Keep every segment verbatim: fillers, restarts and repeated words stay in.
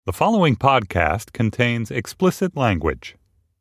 The following podcast contains explicit language.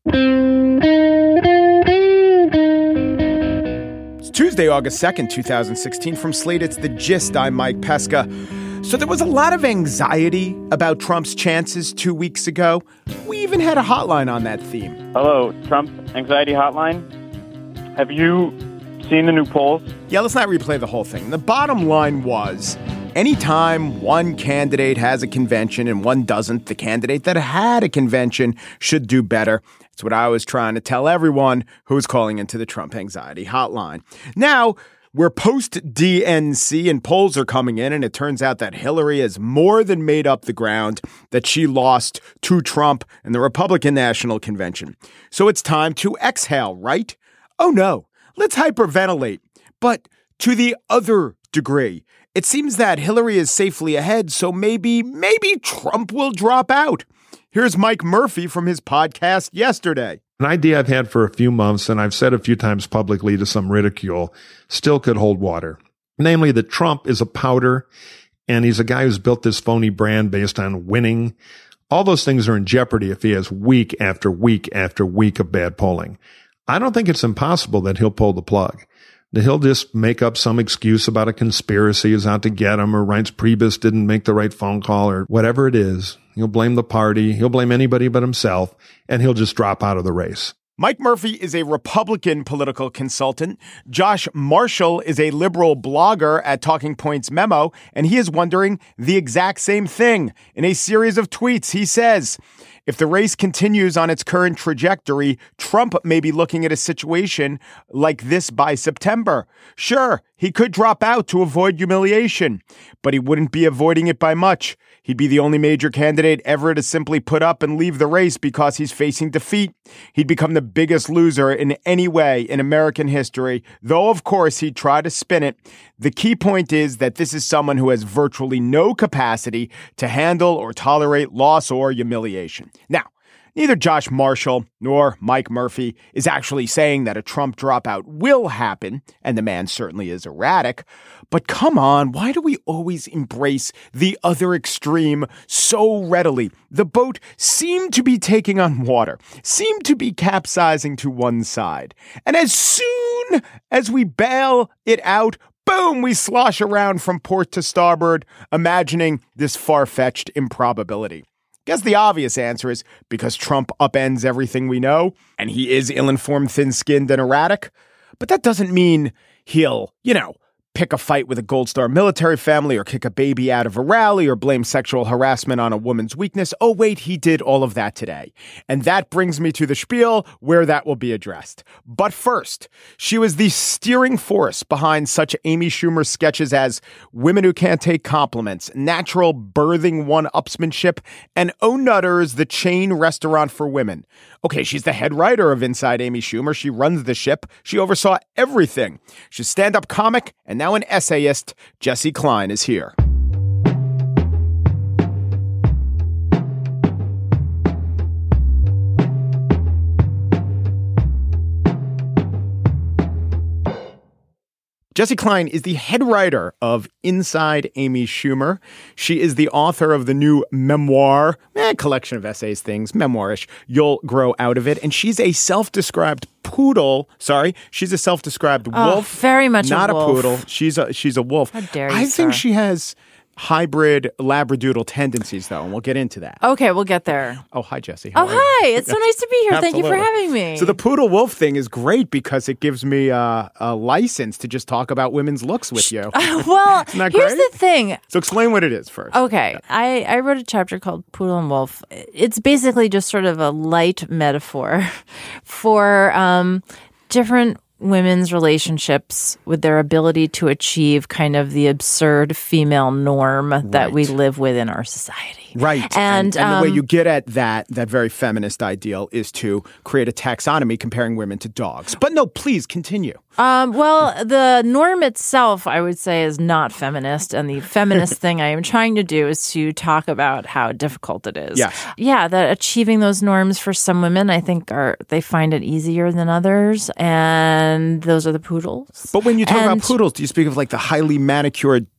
It's Tuesday, August second, twenty sixteen. From Slate, it's The Gist. I'm Mike Pesca. So there was a lot of anxiety about Trump's chances two weeks ago. We even had a hotline on that theme. Hello, Trump Anxiety Hotline. Have you seen the new polls? Yeah, let's not replay the whole thing. The bottom line was, anytime one candidate has a convention and one doesn't, the candidate that had a convention should do better. It's what I was trying to tell everyone who was calling into the Trump Anxiety Hotline. Now, we're post-D N C and polls are coming in, and it turns out that Hillary has more than made up the ground that she lost to Trump in the Republican National Convention. So it's time to exhale, right? Oh no, let's hyperventilate, but to the other degree. It seems that Hillary is safely ahead, so maybe, maybe Trump will drop out. Here's Mike Murphy from his podcast yesterday. An idea I've had for a few months, and I've said a few times publicly to some ridicule, still could hold water. Namely, that Trump is a powder, and he's a guy who's built this phony brand based on winning. All those things are in jeopardy if he has week after week after week of bad polling. I don't think it's impossible that he'll pull the plug. That he'll just make up some excuse about a conspiracy is out to get him, or Reince Priebus didn't make the right phone call, or whatever it is. He'll blame the party. He'll blame anybody but himself, and he'll just drop out of the race. Mike Murphy is a Republican political consultant. Josh Marshall is a liberal blogger at Talking Points Memo, and he is wondering the exact same thing. In a series of tweets, he says, if the race continues on its current trajectory, Trump may be looking at a situation like this by September. Sure, he could drop out to avoid humiliation, but he wouldn't be avoiding it by much. He'd be the only major candidate ever to simply put up and leave the race because he's facing defeat. He'd become the biggest loser in any way in American history, though, of course, he'd try to spin it. The key point is that this is someone who has virtually no capacity to handle or tolerate loss or humiliation. Now, neither Josh Marshall nor Mike Murphy is actually saying that a Trump dropout will happen, and the man certainly is erratic. But come on, why do we always embrace the other extreme so readily? The boat seemed to be taking on water, seemed to be capsizing to one side. And as soon as we bail it out, boom, we slosh around from port to starboard, imagining this far-fetched improbability. Guess the obvious answer is because Trump upends everything we know, and he is ill-informed, thin-skinned, and erratic. But that doesn't mean he'll, you know, pick a fight with a Gold Star military family or kick a baby out of a rally or blame sexual harassment on a woman's weakness. Oh, wait, he did all of that today. And that brings me to the spiel where that will be addressed. But first, she was the steering force behind such Amy Schumer sketches as Women Who Can't Take Compliments, Natural Birthing One-Upsmanship, and Oh Nutters, the chain restaurant for women. Okay, she's the head writer of Inside Amy Schumer. She runs the ship. She oversaw everything. She's a stand-up comic and now an essayist. Jessi Klein is here. Jessi Klein is the head writer of Inside Amy Schumer. She is the author of the new memoir, eh, collection of essays, things, memoirish, You'll Grow Out of It. And she's a self-described poodle. Sorry, she's a self-described oh, wolf. Very much not a wolf. a poodle. She's a she's a wolf. How dare you, I think sir. she has hybrid labradoodle tendencies, though, and we'll get into that. Okay, we'll get there. Oh, hi, Jessi. How oh, hi. It's so nice to be here. Thank you for having me. So the poodle wolf thing is great because it gives me uh, a license to just talk about women's looks with you. Well, Isn't that here's great? the thing. So explain what it is first. Okay. Yeah. I, I wrote a chapter called Poodle and Wolf. It's basically just sort of a light metaphor for um, different women's relationships with their ability to achieve kind of the absurd female norm right. that we live with in our society. Right. And, and, and um, the way you get at that, that very feminist ideal is to create a taxonomy comparing women to dogs. But no, please continue. Um, well, the norm itself, I would say, is not feminist. And the feminist thing I am trying to do is to talk about how difficult it is. Yes. Yeah, that achieving those norms for some women, I think, are they find it easier than others. And those are the poodles. But when you talk and, about poodles, do you speak of like the highly manicured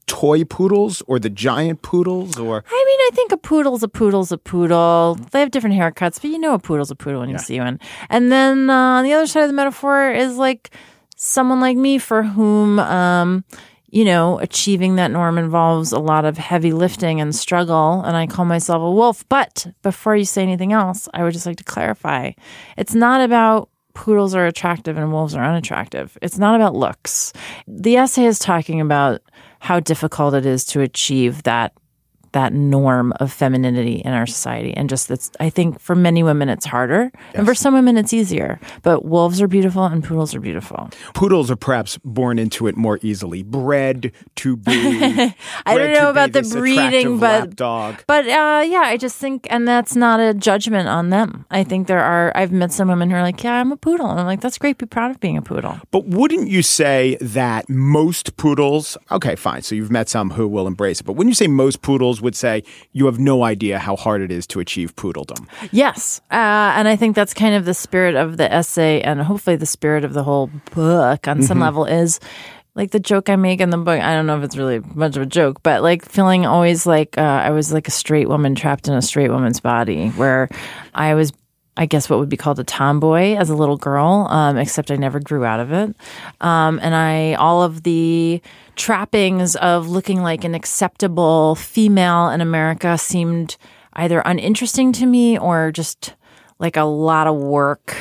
toy poodles or the giant poodles? Or I mean, I think a poodle's a poodle's a poodle. They have different haircuts, but you know a poodle's a poodle when you Yeah. see one. And then uh, on the other side of the metaphor is like someone like me for whom, um, you know, achieving that norm involves a lot of heavy lifting and struggle. And I call myself a wolf. But before you say anything else, I would just like to clarify. It's not about poodles are attractive and wolves are unattractive. It's not about looks. The essay is talking about how difficult it is to achieve that that norm of femininity in our society. And just that's, I think for many women, it's harder. And for some women, it's easier. But wolves are beautiful and poodles are beautiful. poodles are perhaps born into it more easily, bred to be. I bred don't to know be about the this breeding, attractive but lap dog. but uh, yeah, I just think, and that's not a judgment on them. I think there are. I've met some women who are like, "Yeah, I'm a poodle," and I'm like, "That's great. Be proud of being a poodle." But wouldn't you say that most poodles, okay, fine, so you've met some who will embrace it, but wouldn't you say most poodles would say you have no idea how hard it is to achieve poodledom? Yes, uh, and I think that's kind of the spirit of the essay, and hopefully the spirit of the whole book on some level is. Like the joke I make in the book, I don't know if it's really much of a joke, but like feeling always like uh, I was like a straight woman trapped in a straight woman's body, where I was, I guess, what would be called a tomboy as a little girl, um, except I never grew out of it. Um, and I, all of the trappings of looking like an acceptable female in America seemed either uninteresting to me or just like a lot of work.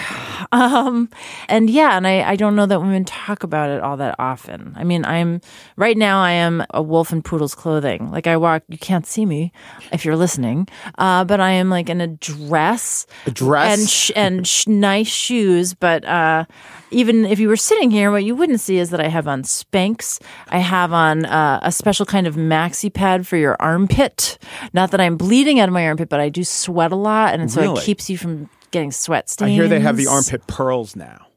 Um, and yeah, and I, I don't know that women talk about it all that often. I mean, I'm right now I am a wolf in poodle's clothing. Like I walk, you can't see me if you're listening, uh, but I am like in a dress, A dress? and sh- and sh- nice shoes. But uh, even if you were sitting here, what you wouldn't see is that I have on Spanx. I have on uh, a special kind of maxi pad for your armpit. Not that I'm bleeding out of my armpit, but I do sweat a lot, and so Really? it keeps you from getting sweat stains. I hear they have the armpit pearls now.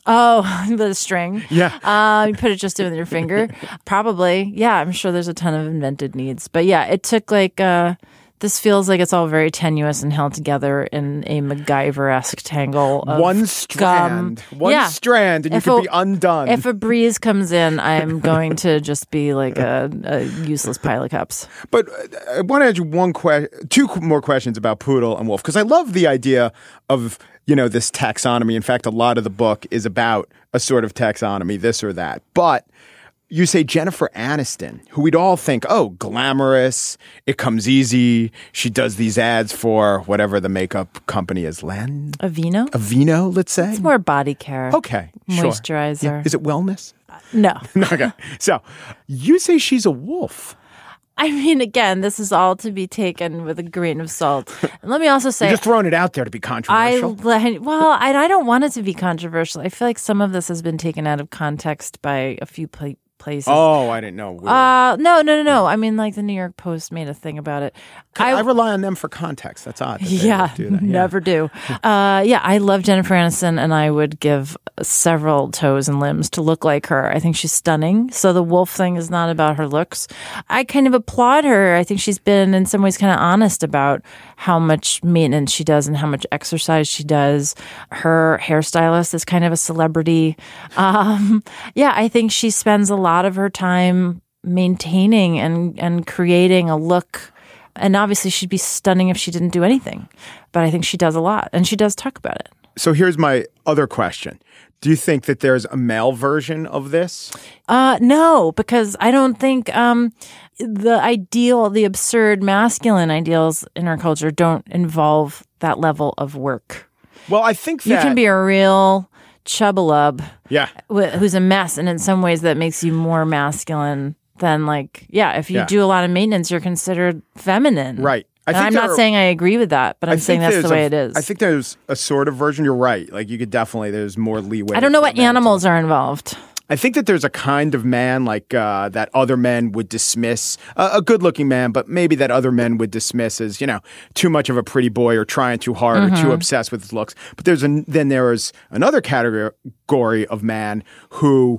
Oh, with a string. Yeah. Uh, you put it just in with your finger. Probably. Yeah, I'm sure there's a ton of invented needs. But yeah, it took like, uh, this feels like it's all very tenuous and held together in a MacGyver-esque tangle of One strand. gum. One Yeah. strand, and you If could a- be undone. If a breeze comes in, I'm going to just be like a, a useless pile of cups. But uh, I want to ask you one que- two more questions about poodle and wolf, because I love the idea of, you know, this taxonomy. In fact, a lot of the book is about a sort of taxonomy, this or that. But you say Jennifer Aniston, who we'd all think, oh, glamorous, it comes easy. She does these ads for whatever the makeup company is, Lan Aveeno? Aveeno, let's say. It's more body care. Okay, sure. Moisturizer. Yeah. Is it wellness? No. Okay. So you say she's a wolf. I mean, again, this is all to be taken with a grain of salt. And let me also say, You're just throwing it out there to be I controversial. well, I, I don't want it to be controversial. I feel like some of this has been taken out of context by a few pla- places. Oh, I didn't know. We were- Uh, no, no, no, no. I mean, like the New York Post made a thing about it. I, I rely on them for context. That's odd. that they Yeah, would do that. Yeah. never do. Uh, yeah, I love Jennifer Aniston, and I would give several toes and limbs to look like her. I think she's stunning. So the wolf thing is not about her looks. I kind of applaud her. I think she's been, in some ways, kind of honest about how much maintenance she does and how much exercise she does. Her hairstylist is kind of a celebrity. Um, yeah, I think she spends a lot of her time maintaining and, and creating a look. And obviously, she'd be stunning if she didn't do anything. But I think she does a lot, and she does talk about it. So here's my other question. Do you think that there's a male version of this? Uh, no, because I don't think um, the ideal, the absurd masculine ideals in our culture don't involve that level of work. Well, I think that You can be a real chubbalub yeah. wh- who's a mess, and in some ways that makes you more masculine than like, yeah, if you Yeah. do a lot of maintenance, you're considered feminine. Right. I And think I'm there not are- saying I agree with that, but I'm I saying think that's the there's way a- it is. I think there's a sort of version. You're right. Like you could definitely, there's more leeway. I don't know for what men to- animals are involved. I think that there's a kind of man like uh, that other men would dismiss, uh, a good-looking man, but maybe that other men would dismiss as, you know, too much of a pretty boy or trying too hard or too obsessed with his looks. But there's an, then there is another category of man who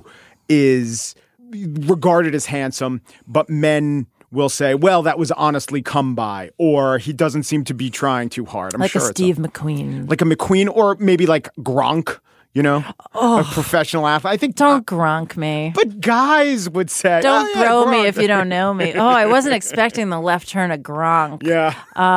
is regarded as handsome, but men will say, well, that was honestly come by, or he doesn't seem to be trying too hard. I'm Like sure a it's Steve McQueen. like a McQueen, or maybe like Gronk. you know, oh, a professional athlete. I think don't uh, Gronk me. But guys would say, don't oh, yeah, bro Gronk. me if you don't know me. Oh, I wasn't expecting the left turn of Gronk. Yeah.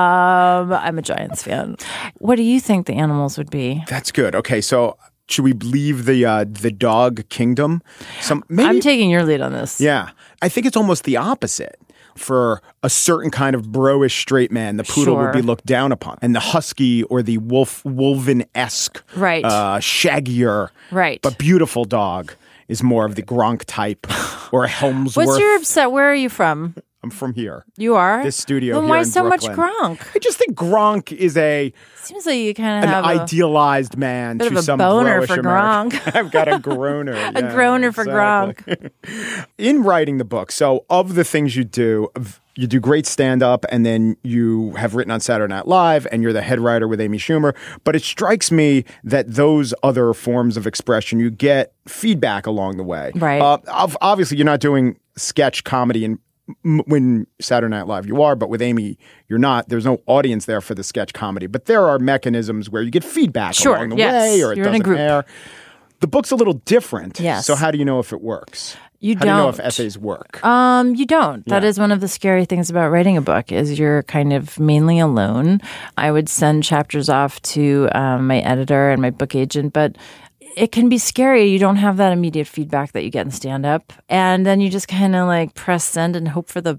Um, I'm a Giants fan. What do you think the animals would be? That's good. Okay, so should we leave the uh, the dog kingdom? Some maybe, I'm taking your lead on this. Yeah, I think it's almost the opposite. For a certain kind of bro-ish straight man, the poodle sure. would be looked down upon. And the husky or the wolf, wolven-esque, right. uh, shaggier, right. but beautiful dog is more of the Gronk type or a Helmsworth. What's your upset? Where are you from? I'm from here. You are? This studio then here why in so Brooklyn. much Gronk? I just think Gronk is a seems like you kind of an have idealized man bit to of a some boner bro-ish for American. Gronk. I've got a groaner. a yeah, groaner for exactly. Gronk. In writing the book, so of the things you do, you do great stand-up, and then you have written on Saturday Night Live, and you're the head writer with Amy Schumer. But it strikes me that those other forms of expression, you get feedback along the way. Right. Uh, obviously, you're not doing sketch comedy and when Saturday Night Live you are, but with Amy, you're not. There's no audience there for the sketch comedy. But there are mechanisms where you get feedback sure, along the yes. way or it you're in a doesn't group. air. The book's a little different. Yes. So how do you know if it works? You how don't. do you know if essays work? Um, you don't. Yeah. That is one of the scary things about writing a book is you're kind of mainly alone. I would send chapters off to um, my editor and my book agent, but it can be scary. You don't have that immediate feedback that you get in stand-up. And then you just kind of like press send and hope for the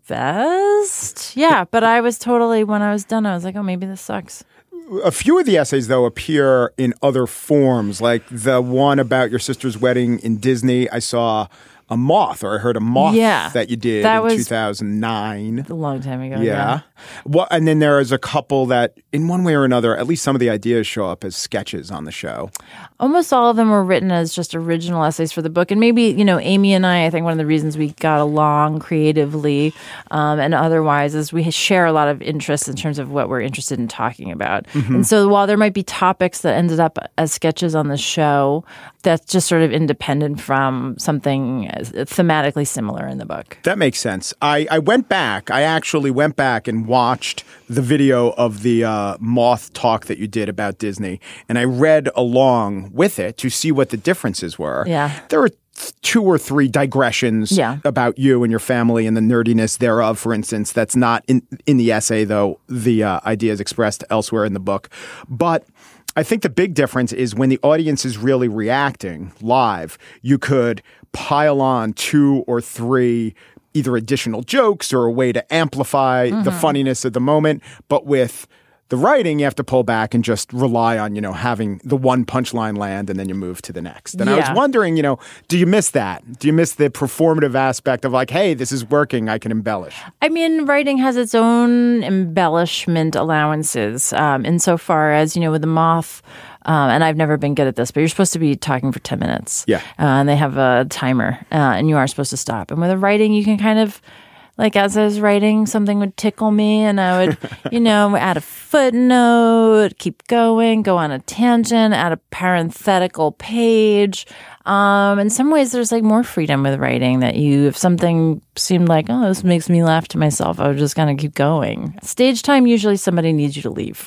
best. Yeah, but I was totally, when I was done, I was like, oh, maybe this sucks. A few of the essays, though, appear in other forms, like the one about your sister's wedding in Disney. I saw a moth, or I heard a moth yeah, that you did that in was two thousand nine. A long time ago. Yeah. yeah. Well, and then there is a couple that, in one way or another, at least some of the ideas show up as sketches on the show. Almost all of them were written as just original essays for the book. And maybe, you know, Amy and I, I think one of the reasons we got along creatively um, and otherwise is we share a lot of interests in terms of what we're interested in talking about. Mm-hmm. And so while there might be topics that ended up as sketches on the show, that's just sort of independent from something thematically similar in the book. That makes sense. I, I went back. I actually went back and watched the video of the uh, moth talk that you did about Disney, and I read along with it to see what the differences were. Yeah. There were two or three digressions yeah. about you and your family and the nerdiness thereof, for instance. That's not in, in the essay, though the uh, idea is expressed elsewhere in the book. But I think the big difference is when the audience is really reacting live, you could pile on two or three either additional jokes or a way to amplify mm-hmm. the funniness of the moment. But with the writing, you have to pull back and just rely on, you know, having the one punchline land and then you move to the next. And yeah. I was wondering, you know, do you miss that? Do you miss the performative aspect of like, hey, this is working, I can embellish? I mean, writing has its own embellishment allowances um, insofar as, you know, with the moth, Um, and I've never been good at this, but you're supposed to be talking for ten minutes. Yeah. Uh, and they have a timer, uh, and you are supposed to stop. And with the writing, you can kind of, like, as I was writing, something would tickle me, and I would, you know, add a footnote, keep going, go on a tangent, add a parenthetical page. Um, in some ways, there's like more freedom with writing that you, if something seemed like, oh, this makes me laugh to myself, I was just going to keep going. Stage time, usually somebody needs you to leave.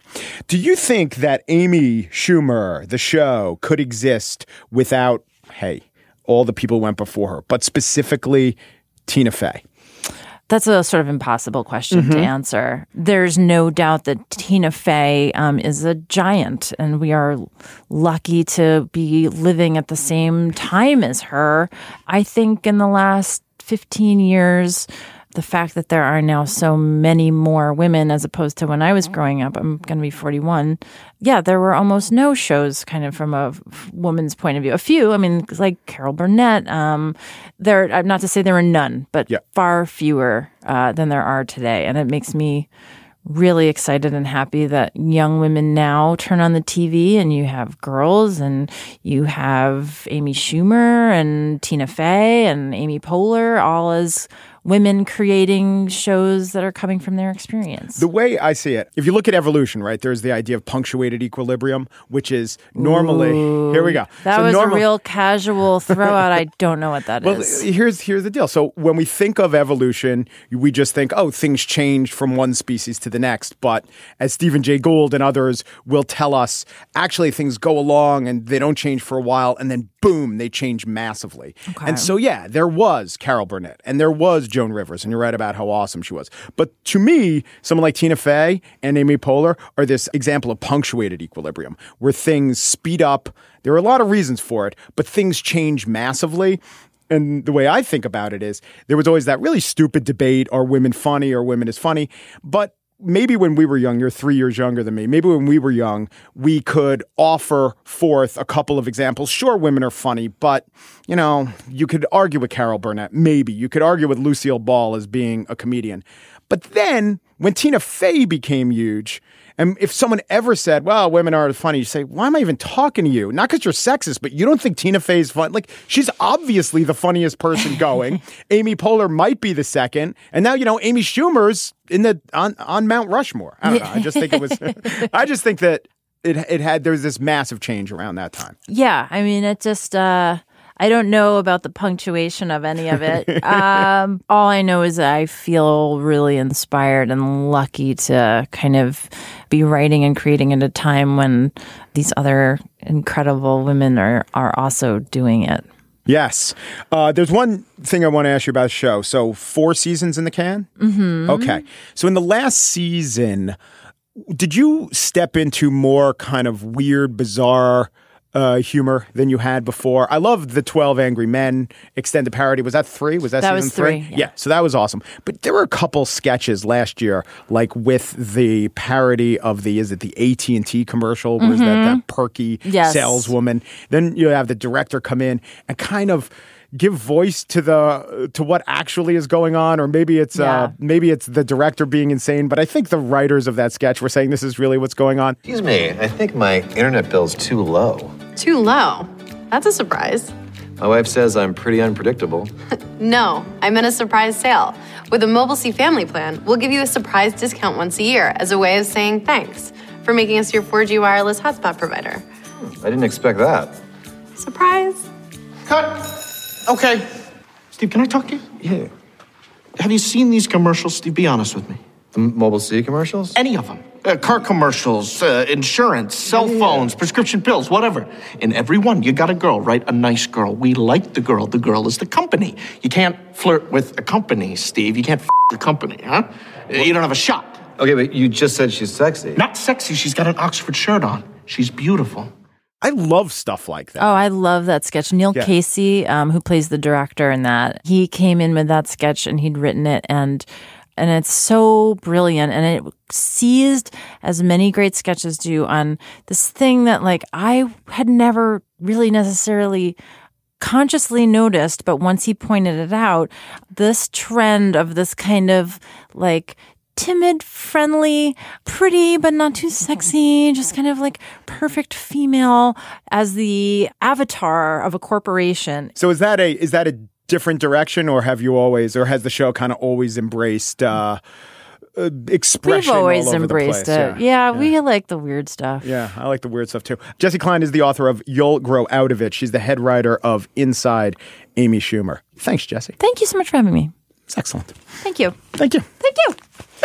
Do you think that Amy Schumer, the show, could exist without, hey, all the people who went before her, but specifically Tina Fey? That's a sort of impossible question mm-hmm. to answer. There's no doubt that Tina Fey um, is a giant, and we are lucky to be living at the same time as her. I think in the last fifteen years, the fact that there are now so many more women as opposed to when I was growing up, I'm going to be forty-one. Yeah, there were almost no shows kind of from a woman's point of view. A few, I mean, like Carol Burnett. Um, there, not to say there were none, but yeah. far fewer uh, than there are today. And it makes me really excited and happy that young women now turn on the T V and you have girls and you have Amy Schumer and Tina Fey and Amy Poehler all as women creating shows that are coming from their experience. The way I see it, if you look at evolution, right, there's the idea of punctuated equilibrium, which is normally, Ooh, here we go. That so was normal, a real casual throwout. I don't know what that well, is. here's here's the deal. So when we think of evolution, we just think, oh, things changed from one species to the next. But as Stephen Jay Gould and others will tell us, actually things go along and they don't change for a while, and then boom, they change massively. Okay. And so, yeah, there was Carol Burnett and there was Joan Rivers, and you're right about how awesome she was. But to me, someone like Tina Fey and Amy Poehler are this example of punctuated equilibrium, where things speed up. There are a lot of reasons for it, but things change massively. And the way I think about it is there was always that really stupid debate, are women funny or women is funny? But maybe when we were young, you're three years younger than me, maybe when we were young, we could offer forth a couple of examples. Sure, women are funny, but, you know, you could argue with Carol Burnett. Maybe. You could argue with Lucille Ball as being a comedian. But then when Tina Fey became huge, and if someone ever said, well, women are funny, you say, why am I even talking to you? Not because you're sexist, but you don't think Tina Fey's fun. Like, she's obviously the funniest person going. Amy Poehler might be the second. And now, you know, Amy Schumer's in the on, on Mount Rushmore. I don't know. I just think it was, I just think that it it had, there was this massive change around that time. Yeah. I mean, it just, uh, I don't know about the punctuation of any of it. um, all I know is that I feel really inspired and lucky to kind of be writing and creating at a time when these other incredible women are, are also doing it. Yes. Uh, there's one thing I want to ask you about the show. So four seasons in the can? Mm-hmm. Okay. So in the last season, did you step into more kind of weird, bizarre uh, humor than you had before? I love the twelve Angry Men extended parody. Was that three? Was that, that season was three? three? Yeah. yeah. So that was awesome. But there were a couple sketches last year, like with the parody of the, is it the A T and T commercial? Where mm-hmm. that, that perky yes. saleswoman? Then you have the director come in and kind of give voice to the to what actually is going on, or maybe it's yeah. uh, maybe it's the director being insane. But I think the writers of that sketch were saying this is really what's going on. Excuse me, I think my internet bill's too low. Too low? That's a surprise. My wife says I'm pretty unpredictable. No, I meant a surprise sale. With a Mobile C family plan, we'll give you a surprise discount once a year as a way of saying thanks for making us your four G wireless hotspot provider. I didn't expect that. Surprise. Cut. Okay. Steve, can I talk to you? Yeah. Have you seen these commercials, Steve? Be honest with me. The Mobile C commercials? Any of them. Uh, car commercials, uh, insurance, cell yeah. phones, prescription pills, whatever. In every one, you got a girl, right? A nice girl. We like the girl. The girl is the company. You can't flirt with a company, Steve. You can't f*** the company, huh? Well, you don't have a shot. Okay, but you just said she's sexy. Not sexy. She's got an Oxford shirt on. She's beautiful. I love stuff like that. Oh, I love that sketch. Neil yeah. Casey, um, who plays the director in that, he came in with that sketch and he'd written it, and and it's so brilliant, and it seized, as many great sketches do, on this thing that like I had never really necessarily consciously noticed, but once he pointed it out, this trend of this kind of like timid, friendly, pretty, but not too sexy, just kind of like perfect female as the avatar of a corporation. So is that a is that a different direction, or have you always, or has the show kind of always embraced uh, uh, expression? We've always all over embraced the place? it. Yeah. Yeah, yeah, we like the weird stuff. Yeah, I like the weird stuff too. Jessi Klein is the author of You'll Grow Out of It. She's the head writer of Inside Amy Schumer. Thanks, Jessi. Thank you so much for having me. It's excellent. Thank you. Thank you. Thank you.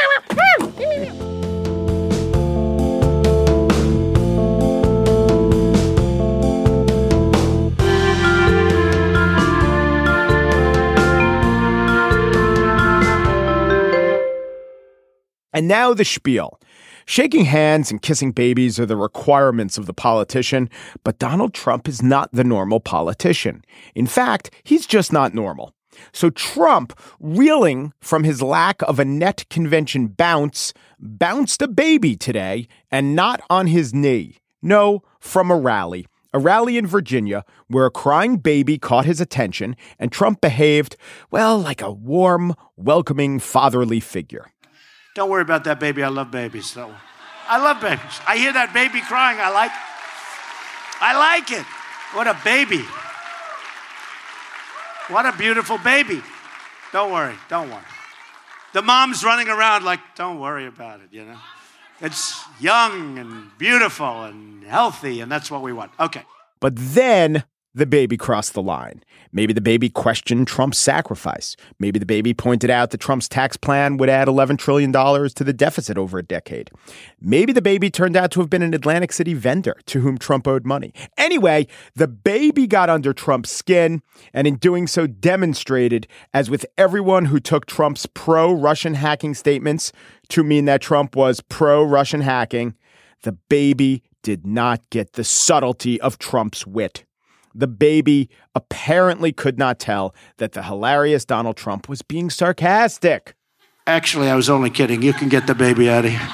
And now the spiel. Shaking hands and kissing babies are the requirements of the politician, but Donald Trump is not the normal politician. In fact, he's just not normal. So Trump, reeling from his lack of a net convention bounce, bounced a baby today, and not on his knee. No, from a rally. A rally in Virginia where a crying baby caught his attention, and Trump behaved, well, like a warm, welcoming, fatherly figure. Don't worry about that baby. I love babies. So I love babies. I hear that baby crying. I like I like it. What a baby. What a beautiful baby. Don't worry. Don't worry. The mom's running around like, don't worry about it, you know. It's young and beautiful and healthy, and that's what we want. Okay. But then the baby crossed the line. Maybe the baby questioned Trump's sacrifice. Maybe the baby pointed out that Trump's tax plan would add eleven trillion dollars to the deficit over a decade. Maybe the baby turned out to have been an Atlantic City vendor to whom Trump owed money. Anyway, the baby got under Trump's skin, and in doing so demonstrated, as with everyone who took Trump's pro-Russian hacking statements to mean that Trump was pro-Russian hacking, the baby did not get the subtlety of Trump's wit. The baby apparently could not tell that the hilarious Donald Trump was being sarcastic. Actually, I was only kidding. You can get the baby out of here.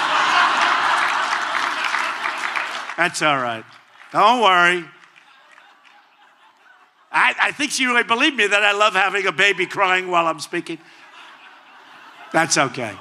That's all right. Don't worry. I, I think she really believed me that I love having a baby crying while I'm speaking. That's okay.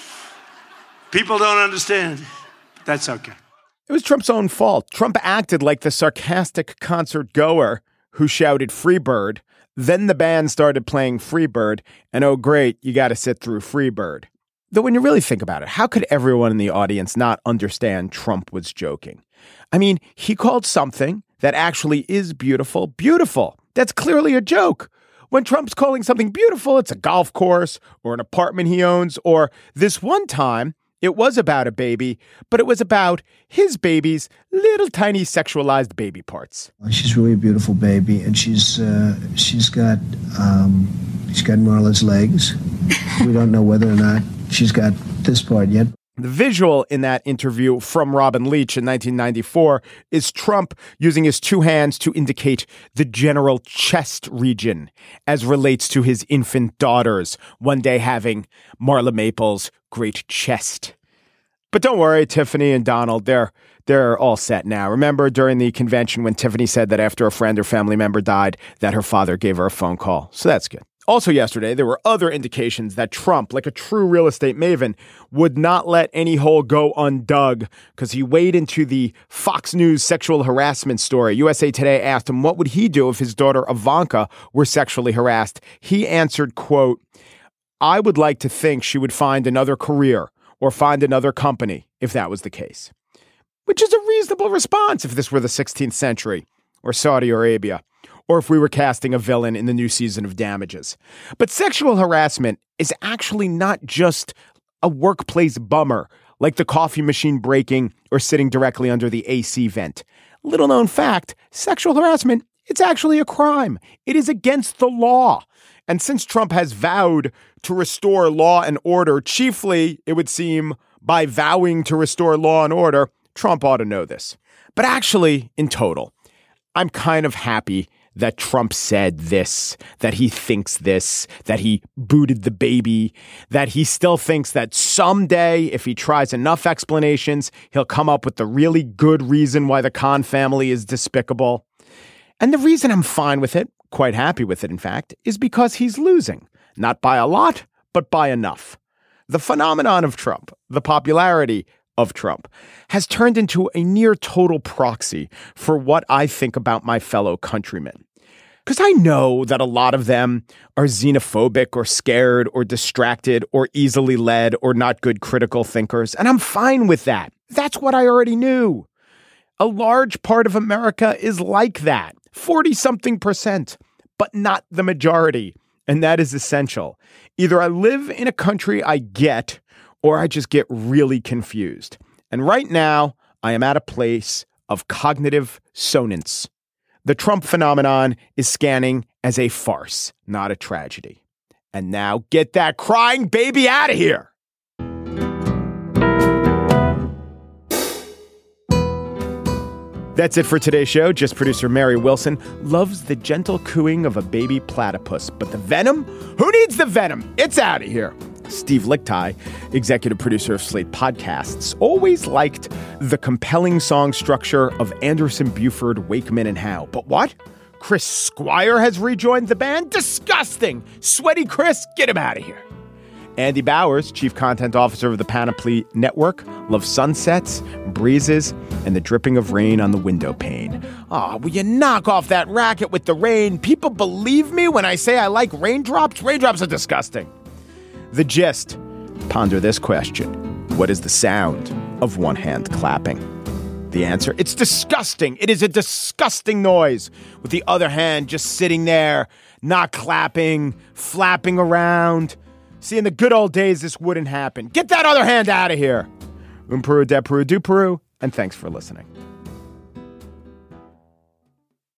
People don't understand. That's okay. It was Trump's own fault. Trump acted like the sarcastic concert goer who shouted Freebird. Then the band started playing Freebird, and oh great, you got to sit through Freebird. Though when you really think about it, how could everyone in the audience not understand Trump was joking? I mean, he called something that actually is beautiful, beautiful. That's clearly a joke. When Trump's calling something beautiful, it's a golf course or an apartment he owns, or this one time, it was about a baby, but it was about his baby's little tiny sexualized baby parts. She's really a beautiful baby, and she's uh, she's got um, she's got Marla's legs. We don't know whether or not she's got this part yet. The visual in that interview from Robin Leach in nineteen ninety-four is Trump using his two hands to indicate the general chest region as relates to his infant daughters, one day having Marla Maples' great chest. But don't worry, Tiffany and Donald, they're they're all set now. Remember during the convention when Tiffany said that after a friend or family member died, that her father gave her a phone call. So that's good. Also yesterday, there were other indications that Trump, like a true real estate maven, would not let any hole go undug because he weighed into the Fox News sexual harassment story. U S A Today asked him what would he do if his daughter Ivanka were sexually harassed. He answered, quote, I would like to think she would find another career or find another company if that was the case. Which is a reasonable response if this were the sixteenth century or Saudi Arabia, or if we were casting a villain in the new season of Damages. But sexual harassment is actually not just a workplace bummer, like the coffee machine breaking or sitting directly under the A C vent. Little known fact, sexual harassment, it's actually a crime. It is against the law. And since Trump has vowed to restore law and order, chiefly, it would seem, by vowing to restore law and order, Trump ought to know this. But actually, in total, I'm kind of happy that Trump said this, that he thinks this, that he booted the baby, that he still thinks that someday, if he tries enough explanations, he'll come up with the really good reason why the Khan family is despicable. And the reason I'm fine with it, quite happy with it, in fact, is because he's losing. Not by a lot, but by enough. The phenomenon of Trump, the popularity of Trump, has turned into a near total proxy for what I think about my fellow countrymen. Because I know that a lot of them are xenophobic or scared or distracted or easily led or not good critical thinkers, and I'm fine with that. That's what I already knew. A large part of America is like that, forty-something percent, but not the majority, and that is essential. Either I live in a country I get, or I just get really confused. And right now, I am at a place of cognitive sonance. The Trump phenomenon is scanning as a farce, not a tragedy. And now get that crying baby out of here. That's it for today's show. Just producer Mary Wilson loves the gentle cooing of a baby platypus. But the venom? Who needs the venom? It's out of here. Steve Lickteig, executive producer of Slate Podcasts, always liked the compelling song structure of Anderson, Buford, Wakeman, and Howe. But what? Chris Squire has rejoined the band? Disgusting! Sweaty Chris, get him out of here. Andy Bowers, Chief Content Officer of the Panoply Network, loves sunsets, breezes, and the dripping of rain on the window pane. Oh, will you knock off that racket with the rain? People believe me when I say I like raindrops? Raindrops are disgusting. The gist. Ponder this question. What is the sound of one hand clapping? The answer, it's disgusting. It is a disgusting noise. With the other hand just sitting there, not clapping, flapping around. See, in the good old days, this wouldn't happen. Get that other hand out of here. Um Peru, de Peru, du Peru, and thanks for listening.